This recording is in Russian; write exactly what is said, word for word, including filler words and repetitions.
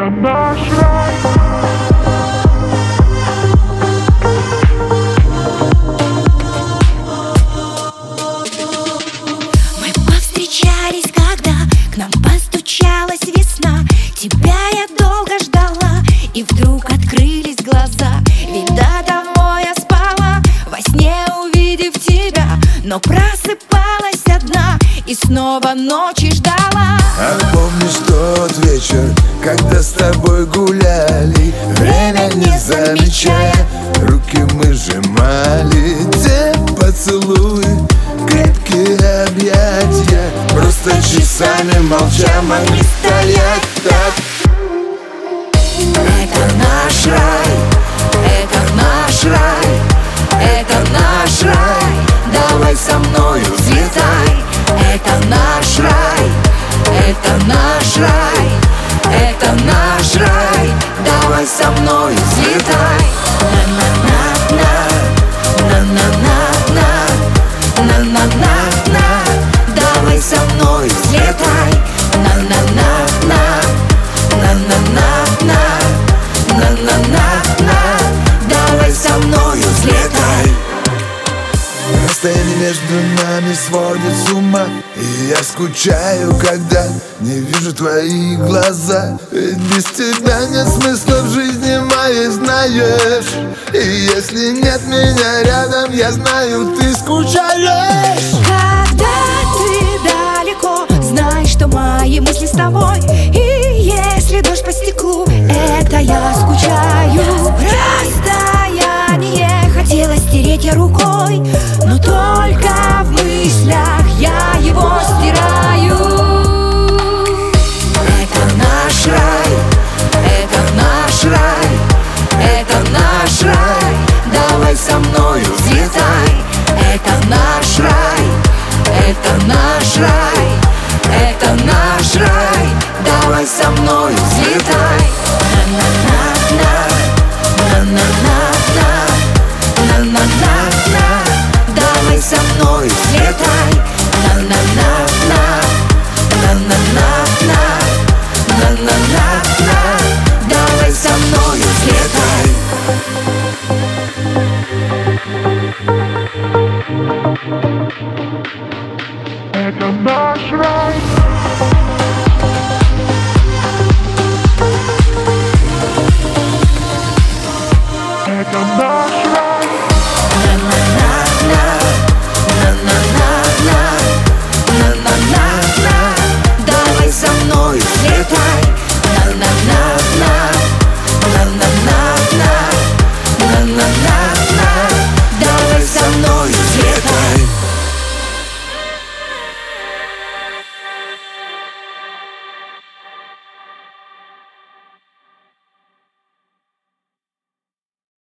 Это наш рай. Мы повстречались, когда к нам постучалась весна. Тебя я долго ждала, и вдруг открылись глаза. Ведь до того я спала, во сне увидев тебя, но просыпалась одна и снова ночи ждала. А помнишь тот вечер, когда с тобой гуляли, время не замечая, руки мы сжимали, те поцелуи, крепкие объятия, просто часами молча могли стоять так. Это наш рай, это наш рай, это наш рай. Давай со мною взлетай. Это наш рай, это наш рай, это наш рай. Давай со мною взлетай. На-на-на-на, на-на-на-на, на-на-на-на. Давай со мною взлетай. На-на-на-на, на-на-на-на, на-на-на-на. Давай со мною взлетай. Расстояние между нами сводит с ума, и я скучаю, когда не вижу твои глаза. Ведь без тебя нет смысла в жизни моей, знаешь. И если нет меня рядом, я знаю, ты скучаешь. Когда ты далеко, знай, что мои мысли с тобой. И если дождь по стеклу, это я скучаю. Расстояние хотела стереть я рукой, но только в мыслях я его стираю. Это наш рай, это наш рай, это наш рай. Давай со мною взлетай. Это наш рай, это наш рай, это наш рай. Давай со мною взлетай. На-на-на-на, на-на-на-на, на-на-на-на. Давай со мною взлетай. На-на-на-на, на-на-на-на, на-на-на-на. Давай со мною взлетай. Это наш рай. Это наш рай. На-на-на-на, на-на-на-на, на-на-на-на. Давай со мною взлетай. На-на-на-на, на-на-на-на, на-на-на-на.